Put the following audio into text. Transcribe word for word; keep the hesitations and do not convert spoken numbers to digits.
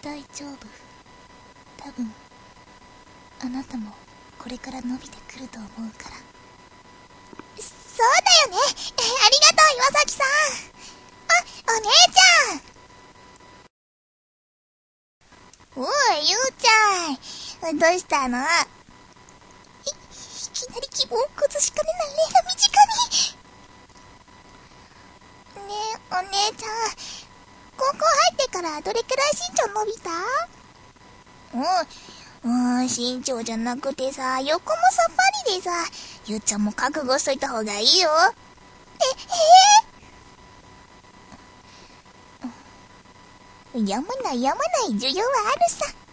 大丈夫。多分あなたもこれから伸びてくると思うから。 そうだよね。え、ありがとう岩崎さん。あ、お姉ちゃん。おい、ゆうちゃん。どうしたの？い、いきなり気分を崩しかねない例が身近に。ねえ、お姉ちゃん。高校入ってからどれくらい身長伸びた？うん、うん、身長じゃなくてさ、横もさっぱりでさ、ゆうちゃんも覚悟しといた方がいいよ。え、えー、やまないやまない、需要はあるさ。